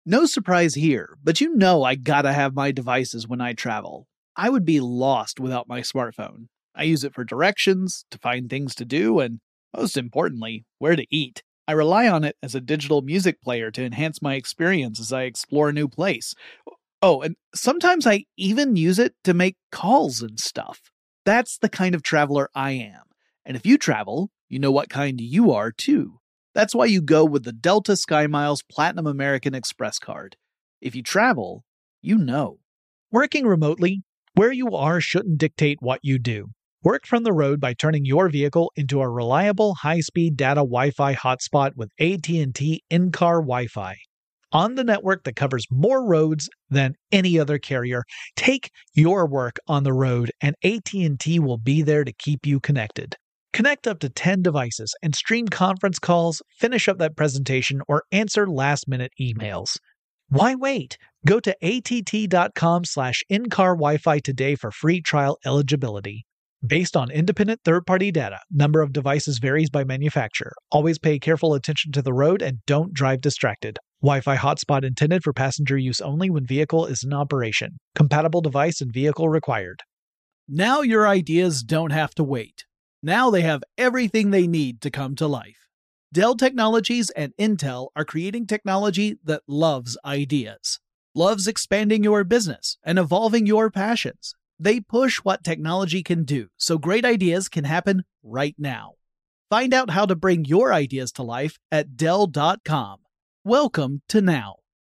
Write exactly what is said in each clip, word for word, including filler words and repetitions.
No surprise here, but you know I gotta have my devices when I travel. I would be lost without my smartphone. I use it for directions, to find things to do, and most importantly, where to eat. I rely on it as a digital music player to enhance my experience as I explore a new place. Oh, and sometimes I even use it to make calls and stuff. That's the kind of traveler I am. And if you travel, you know what kind you are too. That's why you go with the Delta SkyMiles Platinum American Express card. If you travel, you know. Working remotely, where you are shouldn't dictate what you do. Work from the road by turning your vehicle into a reliable high-speed data Wi-Fi hotspot with A T and T in-car Wi-Fi. On the network that covers more roads than any other carrier, take your work on the road and A T and T will be there to keep you connected. Connect up to ten devices and stream conference calls, finish up that presentation, or answer last-minute emails. Why wait? Go to att.com slash in-car Wi-Fi today for free trial eligibility. Based on independent third-party data, number of devices varies by manufacturer. Always pay careful attention to the road and don't drive distracted. Wi-Fi hotspot intended for passenger use only when vehicle is in operation. Compatible device and vehicle required. Now your ideas don't have to wait. Now they have everything they need to come to life. Dell Technologies and Intel are creating technology that loves ideas, loves expanding your business and evolving your passions. They push what technology can do, so great ideas can happen right now. Find out how to bring your ideas to life at Dell dot com. Welcome to now.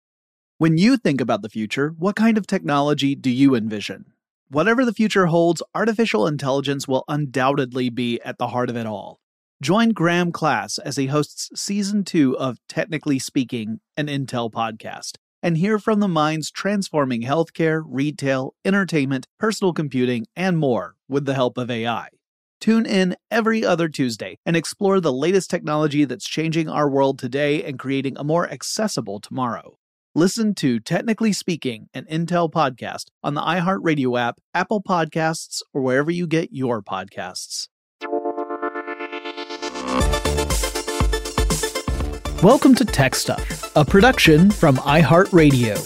When you think about the future, what kind of technology do you envision? Whatever the future holds, artificial intelligence will undoubtedly be at the heart of it all. Join Graham Class as he hosts Season two of Technically Speaking, an Intel podcast, and hear from the minds transforming healthcare, retail, entertainment, personal computing, and more with the help of A I. Tune in every other Tuesday and explore the latest technology that's changing our world today and creating a more accessible tomorrow. Listen to Technically Speaking, an Intel podcast on the iHeartRadio app, Apple Podcasts, or wherever you get your podcasts. Welcome to Tech Stuff, a production from iHeartRadio.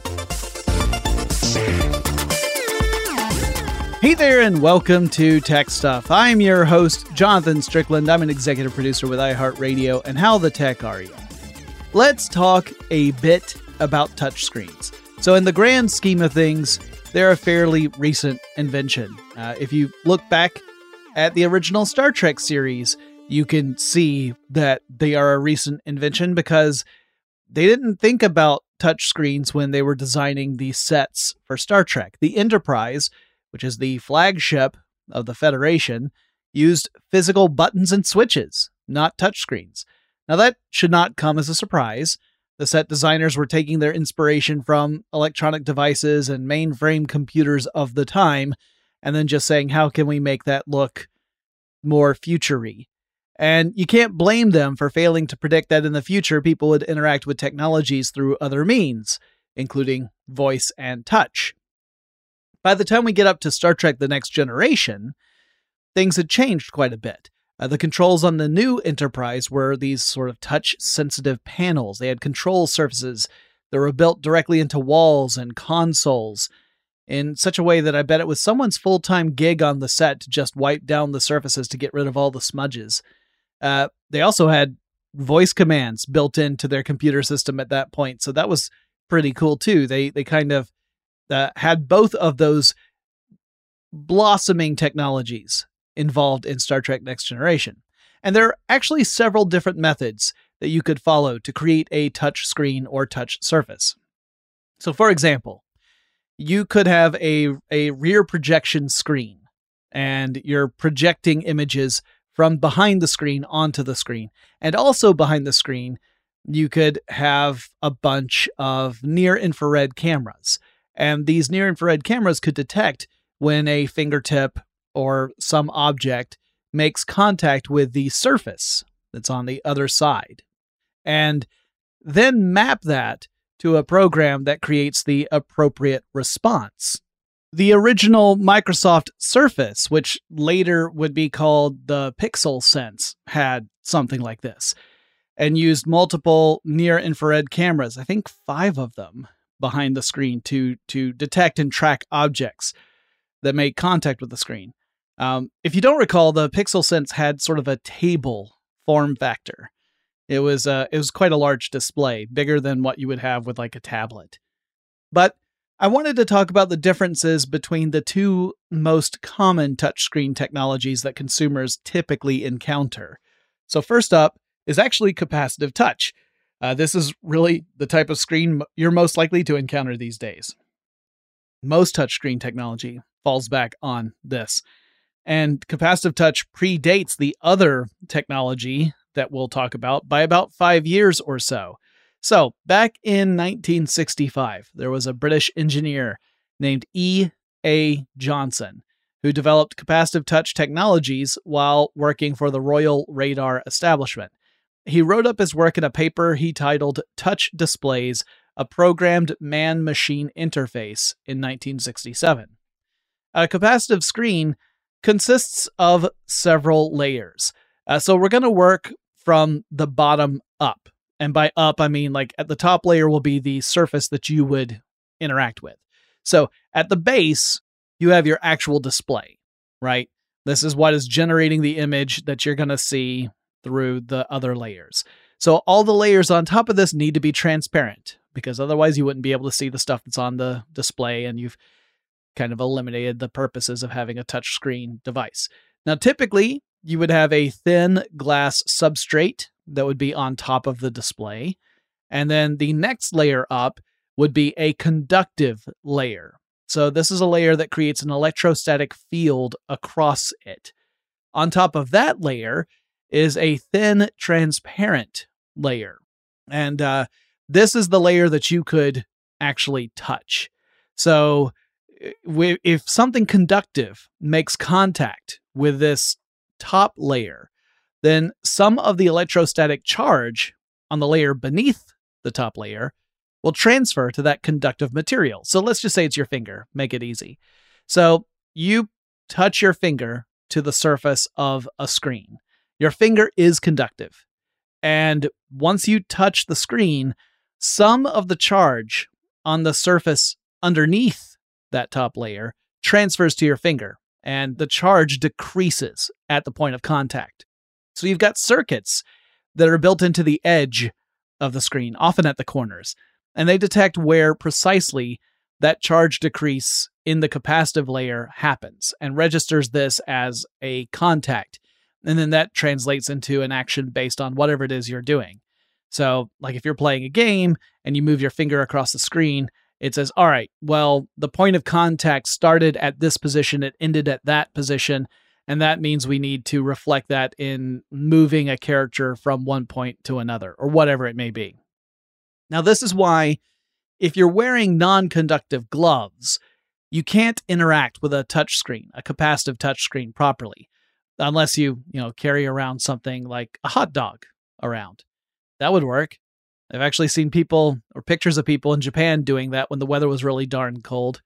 Hey there, and welcome to Tech Stuff. I'm your host, Jonathan Strickland. I'm an executive producer with iHeartRadio, and how the tech are you? Let's talk a bit about touchscreens. So in the grand scheme of things, they're a fairly recent invention. Uh, if you look back at the original Star Trek series, you can see that they are a recent invention because they didn't think about touchscreens when they were designing the sets for Star Trek. The Enterprise, which is the flagship of the Federation, used physical buttons and switches, not touchscreens. Now that should not come as a surprise. The set designers were taking their inspiration from electronic devices and mainframe computers of the time, and then just saying, how can we make that look more future-y? And you can't blame them for failing to predict that in the future people would interact with technologies through other means, including voice and touch. By the time we get up to Star Trek The Next Generation, things had changed quite a bit. Uh, the controls on the new Enterprise were these sort of touch-sensitive panels. They had control surfaces that were built directly into walls and consoles in such a way that I bet it was someone's full-time gig on the set to just wipe down the surfaces to get rid of all the smudges. Uh, they also had voice commands built into their computer system at that point, so that was pretty cool too. They they kind of uh, had both of those blossoming technologies involved in Star Trek Next Generation. And there are actually several different methods that you could follow to create a touch screen or touch surface. So for example, you could have a, a rear projection screen, and you're projecting images from behind the screen onto the screen. And also behind the screen, you could have a bunch of near-infrared cameras. And these near-infrared cameras could detect when a fingertip or some object makes contact with the surface that's on the other side, and then map that to a program that creates the appropriate response. The original Microsoft Surface, which later would be called the Pixel Sense, had something like this. and used multiple near-infrared cameras, I think five of them, behind the screen to, to detect and track objects that made contact with the screen. Um, if you don't recall, the PixelSense had sort of a table form factor. It was uh, it was quite a large display, bigger than what you would have with like a tablet. But I wanted to talk about the differences between the two most common touchscreen technologies that consumers typically encounter. So first up is actually capacitive touch. Uh, this is really the type of screen you're most likely to encounter these days. Most touchscreen technology falls back on this. And capacitive touch predates the other technology that we'll talk about by about five years or so. So, back in nineteen sixty-five, there was a British engineer named E A Johnson who developed capacitive touch technologies while working for the Royal Radar establishment. He wrote up his work in a paper he titled Touch Displays, a Programmed Man-Machine Interface in nineteen sixty-seven. A capacitive screen consists of several layers. Uh, so we're going to work from the bottom up. And by up, I mean like at the top layer will be the surface that you would interact with. So at the base, you have your actual display, right? This is what is generating the image that you're going to see through the other layers. So all the layers on top of this need to be transparent, because otherwise you wouldn't be able to see the stuff that's on the display, and you've kind of eliminated the purposes of having a touchscreen device. Now, typically, you would have a thin glass substrate that would be on top of the display, and then the next layer up would be a conductive layer. So this is a layer that creates an electrostatic field across it. On top of that layer is a thin, transparent layer. And uh, this is the layer that you could actually touch. So if something conductive makes contact with this top layer, then some of the electrostatic charge on the layer beneath the top layer will transfer to that conductive material. So let's just say it's your finger, make it easy. So you touch your finger to the surface of a screen. Your finger is conductive. And once you touch the screen, some of the charge on the surface underneath that top layer transfers to your finger, and the charge decreases at the point of contact. So you've got circuits that are built into the edge of the screen, often at the corners, and they detect where precisely that charge decrease in the capacitive layer happens and registers this as a contact. And then that translates into an action based on whatever it is you're doing. So, like if you're playing a game and you move your finger across the screen, it says, all right, well, the point of contact started at this position, it ended at that position, and that means we need to reflect that in moving a character from one point to another, or whatever it may be. Now, this is why if you're wearing non-conductive gloves, you can't interact with a touchscreen, a capacitive touchscreen properly, unless you, you know, carry around something like a hot dog around. That would work. I've actually seen people or pictures of people in Japan doing that when the weather was really darn cold.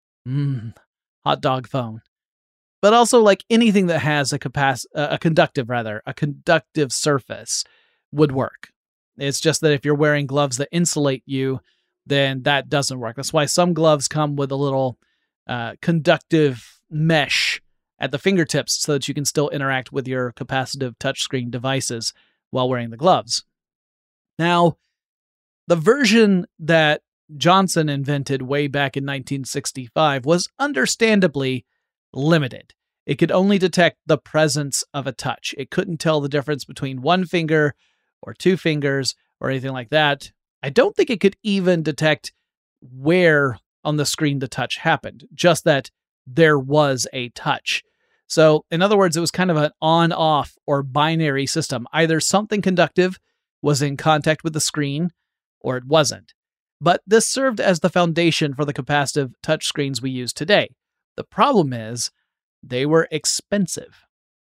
Mmm, hot dog phone. But also, like anything that has a capac- a conductive, rather, a conductive surface would work. It's just that if you're wearing gloves that insulate you, then that doesn't work. That's why some gloves come with a little uh, conductive mesh at the fingertips so that you can still interact with your capacitive touchscreen devices while wearing the gloves. Now, the version that Johnson invented way back in nineteen sixty-five was understandably limited. It could only detect the presence of a touch. It couldn't tell the difference between one finger or two fingers or anything like that. I don't think it could even detect where on the screen the touch happened, just that there was a touch. So, in other words, it was kind of an on-off or binary system. Either something conductive was in contact with the screen, or it wasn't. But this served as the foundation for the capacitive touchscreens we use today. The problem is, they were expensive.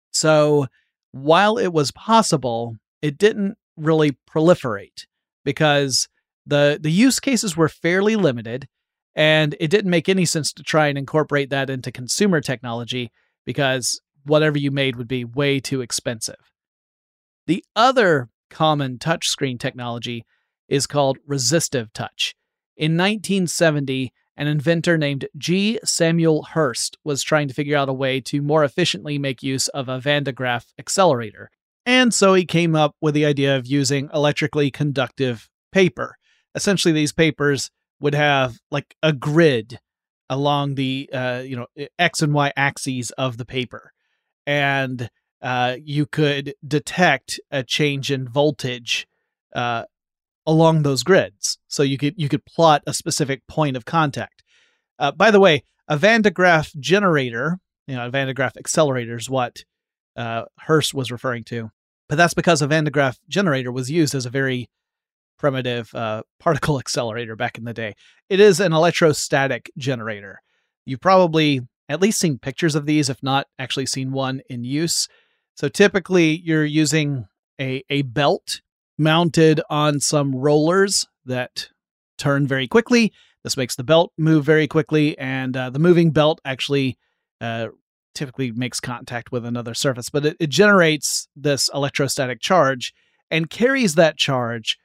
So, while it was possible, it didn't really proliferate because the, the use cases were fairly limited, and it didn't make any sense to try and incorporate that into consumer technology because whatever you made would be way too expensive. The other common touchscreen technology is called resistive touch. In nineteen seventy, an inventor named G. Samuel Hurst was trying to figure out a way to more efficiently make use of a Van de Graaff accelerator. And so he came up with the idea of using electrically conductive paper. Essentially, these papers would have like a grid along the uh, you know X and Y axes of the paper. And uh, you could detect a change in voltage uh, along those grids. So you could you could plot a specific point of contact. Uh, by the way, a Van de Graaff generator, you know, a Van de Graaff accelerator is what uh, Hurst was referring to. But that's because a Van de Graaff generator was used as a very primitive uh, particle accelerator back in the day. It is an electrostatic generator. You've probably at least seen pictures of these, if not actually seen one in use. So typically you're using a, a belt mounted on some rollers that turn very quickly. This makes the belt move very quickly, and uh, the moving belt actually uh, typically makes contact with another surface, but it, it generates this electrostatic charge and carries that charge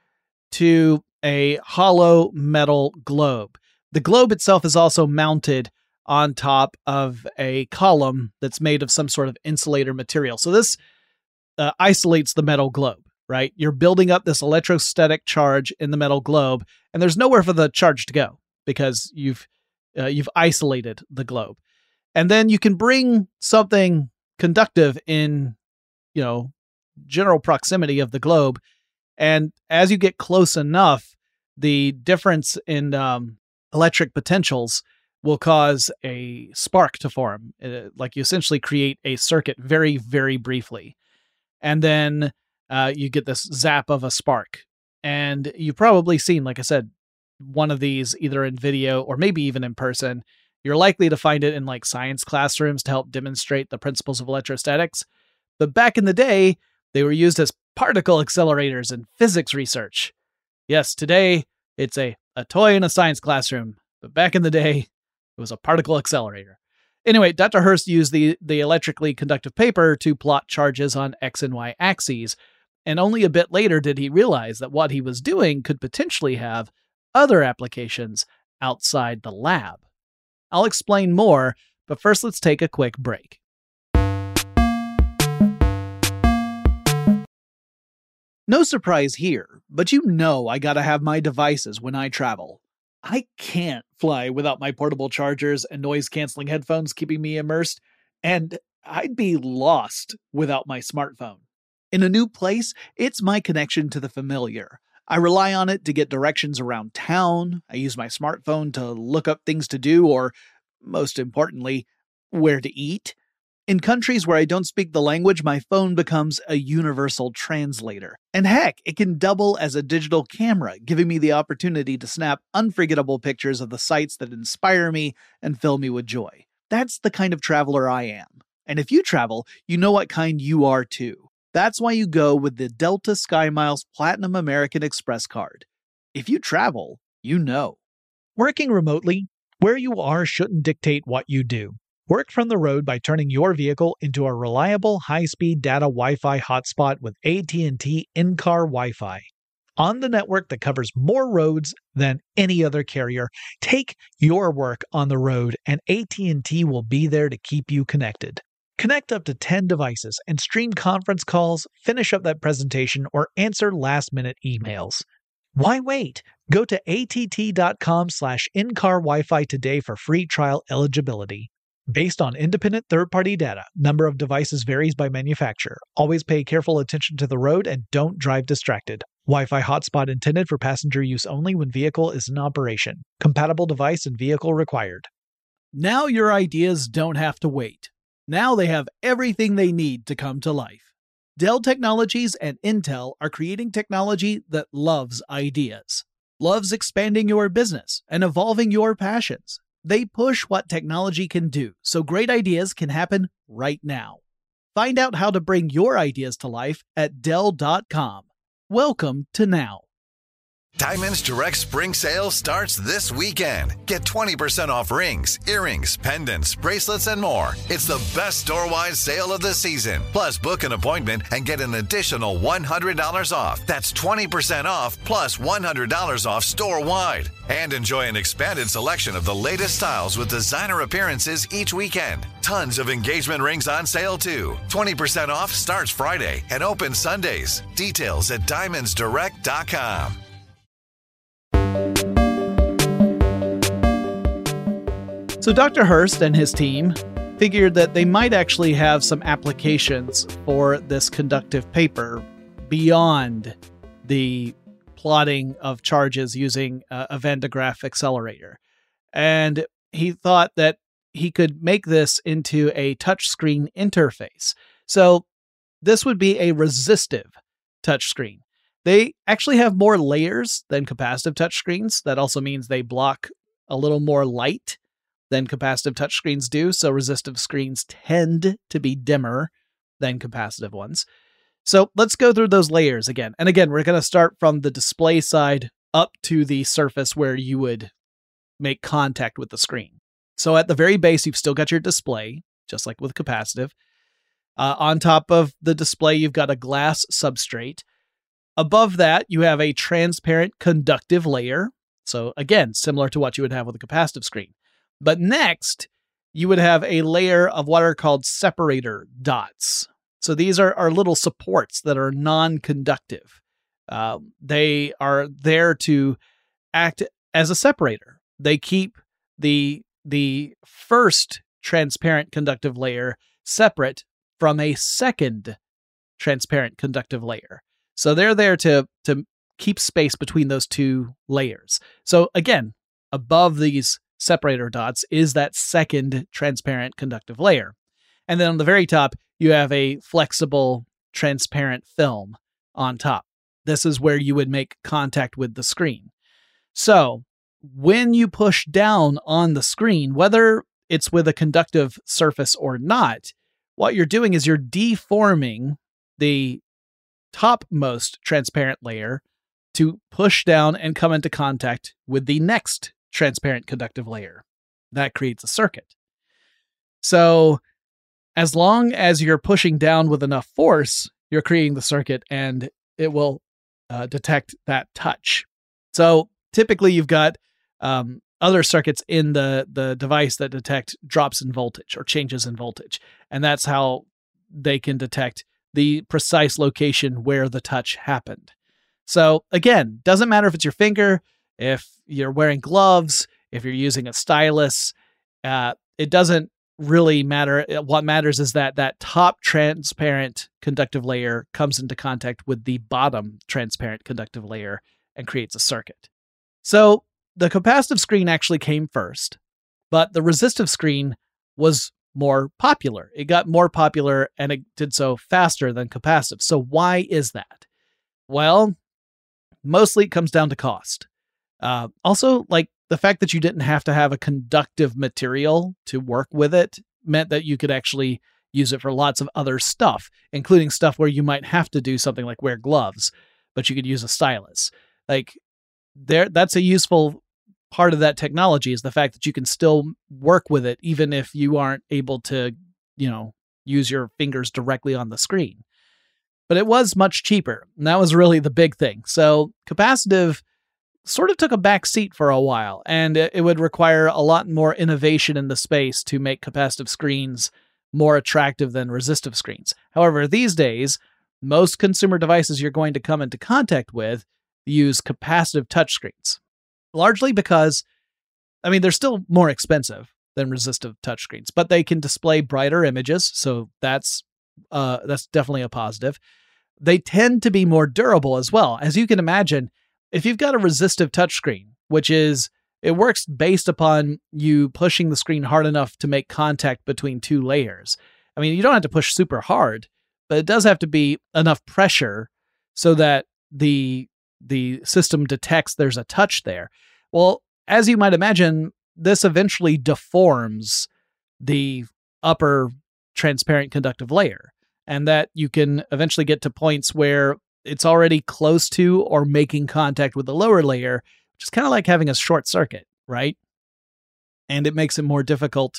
to a hollow metal globe. The globe itself is also mounted on top of a column that's made of some sort of insulator material. So this uh, isolates the metal globe, right? You're building up this electrostatic charge in the metal globe, and there's nowhere for the charge to go because you've uh, you've isolated the globe. And then you can bring something conductive in, you know, general proximity of the globe. And as you get close enough, the difference in um, electric potentials will cause a spark to form. Uh, like you essentially create a circuit very, very briefly. And then uh, you get this zap of a spark. And you've probably seen, like I said, one of these either in video or maybe even in person. You're likely to find it in like science classrooms to help demonstrate the principles of electrostatics. But back in the day, they were used as particle accelerators in physics research. Yes, today it's a, a toy in a science classroom, but back in the day, it was a particle accelerator. Anyway, Doctor Hurst used the, the electrically conductive paper to plot charges on X and Y axes, and only a bit later did he realize that what he was doing could potentially have other applications outside the lab. I'll explain more, but first let's take a quick break. No surprise here, but you know I gotta have my devices when I travel. I can't fly without my portable chargers and noise-canceling headphones keeping me immersed, and I'd be lost without my smartphone. In a new place, it's my connection to the familiar. I rely on it to get directions around town. I use my smartphone to look up things to do or, most importantly, where to eat. In countries where I don't speak the language, my phone becomes a universal translator. And heck, it can double as a digital camera, giving me the opportunity to snap unforgettable pictures of the sights that inspire me and fill me with joy. That's the kind of traveler I am. And if you travel, you know what kind you are too. That's why you go with the Delta SkyMiles Platinum American Express card. If you travel, you know. Working remotely, where you are shouldn't dictate what you do. Work from the road by turning your vehicle into a reliable high-speed data Wi-Fi hotspot with A T and T in-car Wi-Fi. On the network that covers more roads than any other carrier, take your work on the road and A T and T will be there to keep you connected. Connect up to ten devices and stream conference calls, finish up that presentation, or answer last-minute emails. Why wait? Go to att.com slash in-car Wi-Fi today for free trial eligibility. Based on independent third-party data, number of devices varies by manufacturer. Always pay careful attention to the road and don't drive distracted. Wi-Fi hotspot intended for passenger use only when vehicle is in operation. Compatible device and vehicle required. Now your ideas don't have to wait. Now they have everything they need to come to life. Dell Technologies and Intel are creating technology that loves ideas, loves expanding your business and evolving your passions. They push what technology can do, so great ideas can happen right now. Find out how to bring your ideas to life at Dell dot com. Welcome to now. Diamonds Direct Spring Sale starts this weekend. Get twenty percent off rings, earrings, pendants, bracelets, and more. It's the best store-wide sale of the season. Plus, book an appointment and get an additional one hundred dollars off. That's twenty percent off plus one hundred dollars off store-wide. And enjoy an expanded selection of the latest styles with designer appearances each weekend. Tons of engagement rings on sale, too. twenty percent off starts Friday and opens Sundays. Details at diamonds direct dot com. So Doctor Hurst and his team figured that they might actually have some applications for this conductive paper beyond the plotting of charges using a, a Van de Graaff accelerator. And he thought that he could make this into a touchscreen interface. So this would be a resistive touchscreen. They actually have more layers than capacitive touchscreens. That also means they block a little more light than capacitive touchscreens do, so resistive screens tend to be dimmer than capacitive ones. So let's go through those layers again. And again, we're going to start from the display side up to the surface where you would make contact with the screen. So at the very base, you've still got your display, just like with capacitive. Uh, on top of the display, you've got a glass substrate. Above that, you have a transparent conductive layer. So again, similar to what you would have with a capacitive screen. But next, you would have a layer of what are called separator dots. So these are, are little supports that are non-conductive. Uh, they are there to act as a separator. They keep the, the first transparent conductive layer separate from a second transparent conductive layer. So they're there to, to keep space between those two layers. So again, above these separator dots is that second transparent conductive layer. And then on the very top, you have a flexible transparent film on top. This is where you would make contact with the screen. So when you push down on the screen, whether it's with a conductive surface or not, what you're doing is you're deforming the topmost transparent layer to push down and come into contact with the next transparent conductive layer. That creates a circuit. So as long as you're pushing down with enough force, you're creating the circuit and it will uh, detect that touch. So typically you've got um, other circuits in the, the device that detect drops in voltage or changes in voltage. And that's how they can detect the precise location where the touch happened. So again, doesn't matter if it's your finger, if you're wearing gloves, if you're using a stylus, uh, it doesn't really matter. What matters is that that top transparent conductive layer comes into contact with the bottom transparent conductive layer and creates a circuit. So the capacitive screen actually came first, but the resistive screen was more popular. It got more popular and it did so faster than capacitive. So why is that? Well, mostly it comes down to cost. Uh, also, like the fact that you didn't have to have a conductive material to work with it meant that you could actually use it for lots of other stuff, including stuff where you might have to do something like wear gloves, but you could use a stylus. Like there, that's a useful part of that technology is the fact that you can still work with it even if you aren't able to, you know, use your fingers directly on the screen. But it was much cheaper, and that was really the big thing. So capacitive sort of took a back seat for a while, and it would require a lot more innovation in the space to make capacitive screens more attractive than resistive screens. However, these days, most consumer devices you're going to come into contact with use capacitive touchscreens, largely because, I mean, they're still more expensive than resistive touchscreens, but they can display brighter images, so that's uh, that's definitely a positive. They tend to be more durable as well. As you can imagine, if you've got a resistive touchscreen, which is, it works based upon you pushing the screen hard enough to make contact between two layers. I mean, you don't have to push super hard, but it does have to be enough pressure so that the, the system detects there's a touch there. Well, as you might imagine, this eventually deforms the upper transparent conductive layer, and that you can eventually get to points where it's already close to or making contact with the lower layer, which is kind of like having a short circuit, right? And it makes it more difficult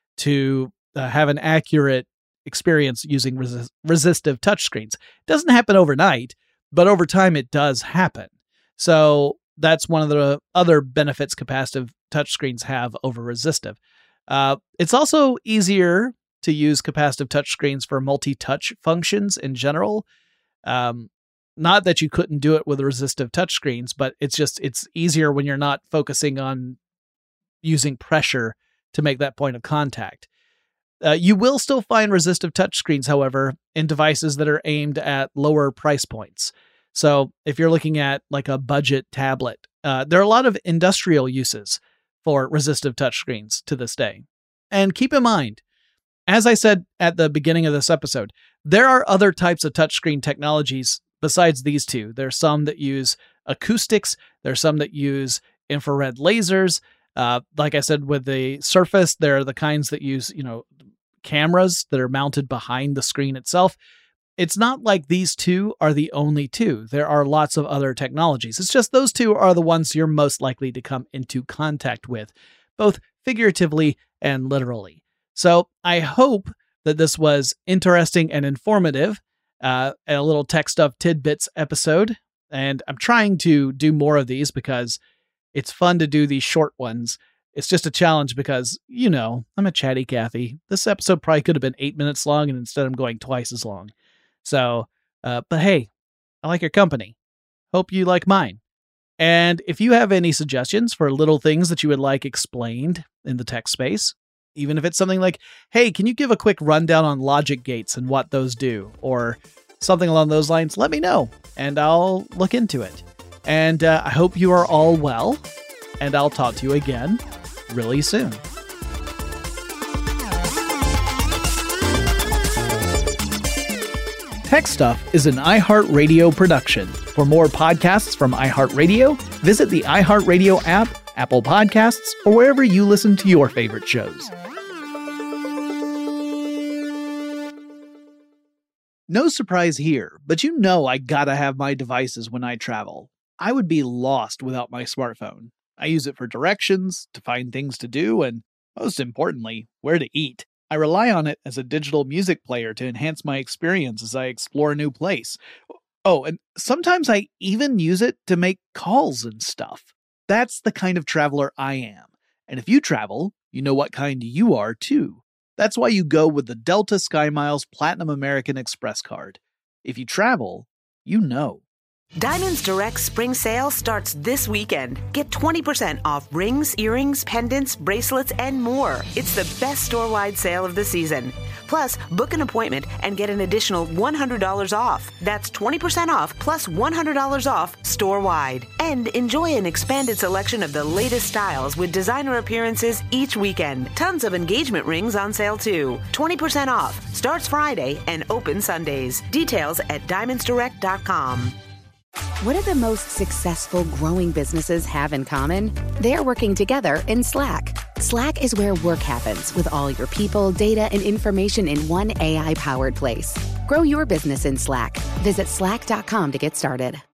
to uh, have an accurate experience using resist- resistive touchscreens. It doesn't happen overnight, but over time it does happen. So that's one of the other benefits capacitive touchscreens have over resistive. Uh, it's also easier to use capacitive touchscreens for multi-touch functions in general. Um, not that you couldn't do it with resistive touchscreens, but it's just, it's easier when you're not focusing on using pressure to make that point of contact. Uh, you will still find resistive touchscreens, however, in devices that are aimed at lower price points. So if you're looking at like a budget tablet, uh, there are a lot of industrial uses for resistive touchscreens to this day. And keep in mind, as I said at the beginning of this episode, there are other types of touchscreen technologies besides these two. There are some that use acoustics. There are some that use infrared lasers. Uh, like I said, with the Surface, there are the kinds that use, you know, cameras that are mounted behind the screen itself. It's not like these two are the only two. There are lots of other technologies. It's just those two are the ones you're most likely to come into contact with, both figuratively and literally. So I hope that this was interesting and informative, uh, a little Tech Stuff Tidbits episode. And I'm trying to do more of these because it's fun to do these short ones. It's just a challenge because, you know, I'm a chatty Cathy. This episode probably could have been eight minutes long, and instead I'm going twice as long. So, uh, but hey, I like your company. Hope you like mine. And if you have any suggestions for little things that you would like explained in the tech space, even if it's something like, hey, can you give a quick rundown on logic gates and what those do? Or something along those lines, let me know, and I'll look into it. And uh, I hope you are all well, and I'll talk to you again really soon. Tech Stuff is an iHeartRadio production. For more podcasts from iHeartRadio, visit the iHeartRadio app, Apple Podcasts, or wherever you listen to your favorite shows. No surprise here, but you know I gotta have my devices when I travel. I would be lost without my smartphone. I use it for directions, to find things to do, and most importantly, where to eat. I rely on it as a digital music player to enhance my experience as I explore a new place. Oh, and sometimes I even use it to make calls and stuff. That's the kind of traveler I am. And if you travel, you know what kind you are too. That's why you go with the Delta SkyMiles Platinum American Express card. If you travel, you know. Diamonds Direct Spring Sale starts this weekend. Get twenty percent off rings, earrings, pendants, bracelets, and more. It's the best store-wide sale of the season. Plus, book an appointment and get an additional one hundred dollars off. That's twenty percent off plus one hundred dollars off store-wide. And enjoy an expanded selection of the latest styles with designer appearances each weekend. Tons of engagement rings on sale too. twenty percent off. Starts Friday and open Sundays. Details at diamonds direct dot com. What do the most successful growing businesses have in common? They're working together in Slack. Slack is where work happens with all your people, data, and information in one A I-powered place. Grow your business in Slack. Visit slack dot com to get started.